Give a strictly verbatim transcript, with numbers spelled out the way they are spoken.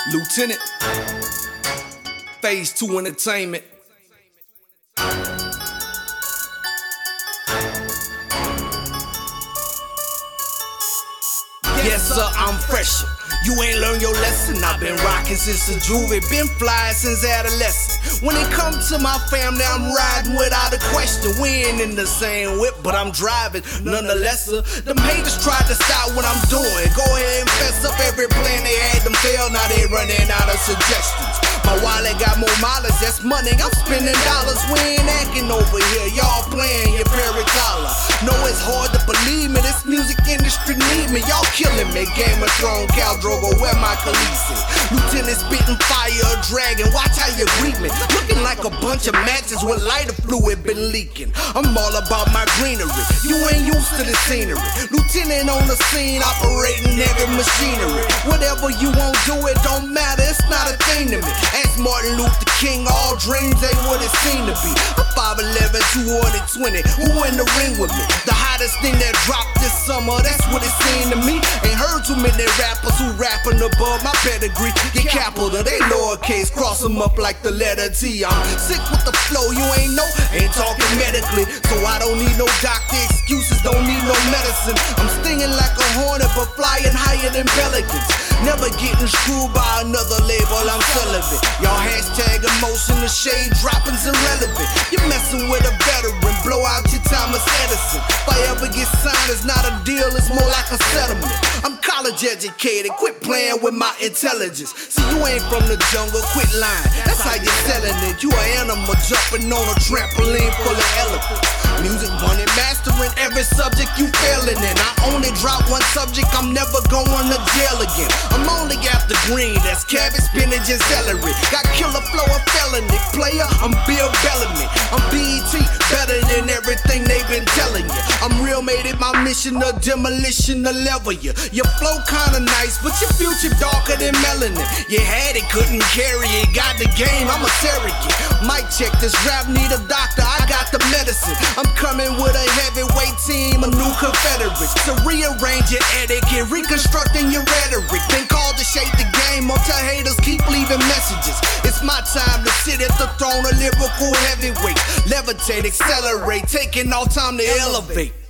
Lieutenant, Phase two Entertainment. Yes, sir, I'm fresher. You ain't learned your lesson. I've been rocking since a juvie, been fly since adolescent. When it comes to my family, I'm riding without a question. We ain't in the same whip, but I'm driving nonetheless. Them haters tried to stop what I'm doing. Go ahead and fess up every plan they had them fail. Now they running out of suggestions. My wallet got more mileage, that's money. I'm spending dollars. We ain't acting over here. Y'all playing your Perry collar. Know it's hard to believe me. This music industry need me. Y'all killing me. Game of Thrones, Khal Drogo, where my Khaleesi? Lieutenant spitting fire, a dragon. Watch how you greet me. Looking like a bunch of matches with lighter fluid been leaking. I'm all about my greenery. You ain't used to the scenery. Lieutenant on the scene, operating heavy machinery. Whatever you won't do, it don't matter. It's not a thing to me. Ask Martin Luther King, all dreams ain't what it seemed to be. I'm five eleven, two twenty. Who in the ring with me? The hottest thing that dropped this summer, that's what it seemed to me. Ain't heard too many rappers who rapping above my pedigree. Get capital, they lowercase, cross them up like the letter T. I'm sick with the flow, you ain't know, ain't talking medically. So I don't need no doctor excuses, don't need no medicine. I'm stinging like a hornet, but flying higher than pelicans. Never getting screwed by another label, I'm celibate. Y'all hashtag emotion, the shade dropping's irrelevant. You're messing with a veteran, blow out your Thomas Edison. If I ever get signed, it's not a deal, it's more like a settlement. I'm college educated, quit playing with my intelligence. See, you ain't from the jungle, quit lying. That's how you're selling it. You an animal jumping on a trampoline full of elephants. Music money, mastering every subject you failing in. I only drop one subject, I'm never going to jail again. I'm only after green, that's cabbage, spinach, and celery. Got killer flow of felony. Player, I'm Bill Bellamy. I'm B E T, better than everything they've been telling you. I'm real, made it my mission, a demolition to level you. Your flow kinda nice, but your future darker than melanin. You had it, couldn't carry it. Got the game, I'm a surrogate. Mic check, this rap need a doctor, I got the medicine. I'm coming with a heavyweight team, a new Confederates. To rearrange your etiquette, reconstructing your rhetoric. Been called to shape the game, up to haters keep leaving messages. It's my time to sit at the throne of lyrical heavyweight. Levitate, accelerate, taking all time to elevate.